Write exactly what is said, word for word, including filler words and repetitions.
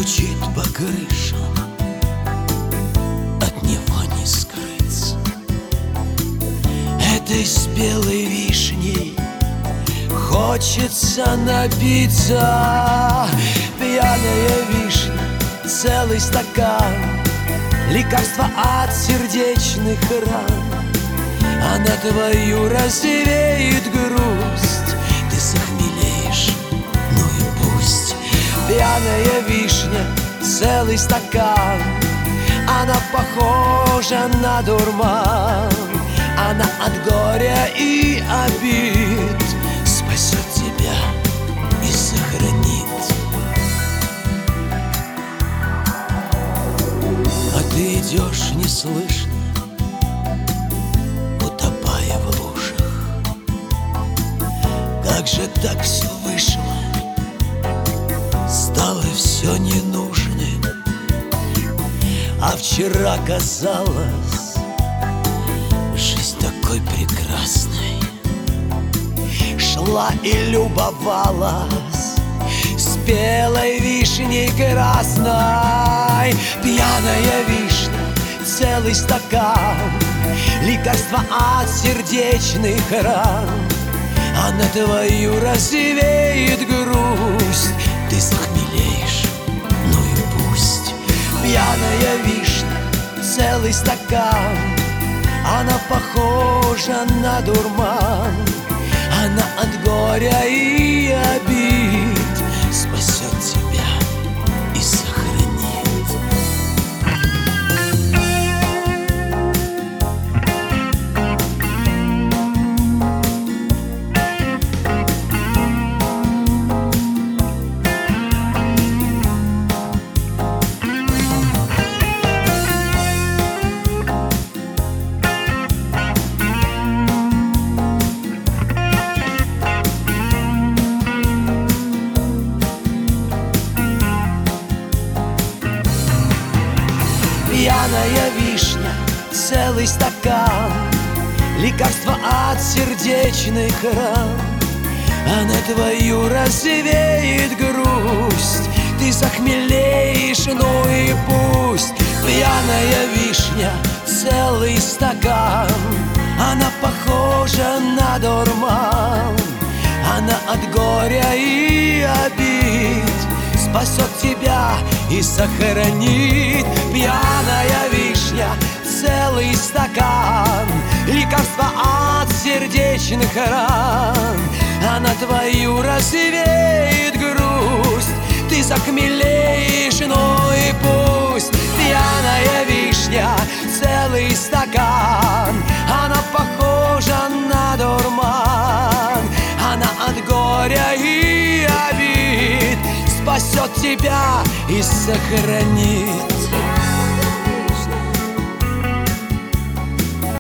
стучит по крышам, от него не скрыться. Этой спелой вишней хочется напиться. Пьяная вишня, целый стакан, лекарство от сердечных ран. Она твою развеет грусть, ты захмелеешь, ну и пусть. Пьяная вишня, целый стакан, она похожа на дурман. Она от горя и обид спасет тебя и сохранит. А ты идешь неслышно, утопая в лужах. Как же так все вышло? Стало все ненужным. А вчера казалось, жизнь такой прекрасной. Шла и любовалась спелой вишней красной. Пьяная вишня, целый стакан, лекарство от сердечных ран. Она твою развеет грусть, ты захмелеешь, ну и пусть. Пьяная вишня, целый стакан, она похожа на дурман. Она от горя и обид спасет тебя и сохранит. Пьяная вишня, целый стакан, лекарство от сердечных ран. Она твою развеет грусть, ты захмелеешь, ну и пусть. Пьяная вишня, целый стакан, она похожа на дурман. Она от горя и обид спасет тебя и сохранит. Пьяная вишня, целый стакан, лекарство от сердечных ран. Она твою развеет грусть, ты захмелеешь, ну и пусть. Пьяная вишня, целый стакан, она похожа на дурман. Она от горя и обид спасет тебя и сохранит.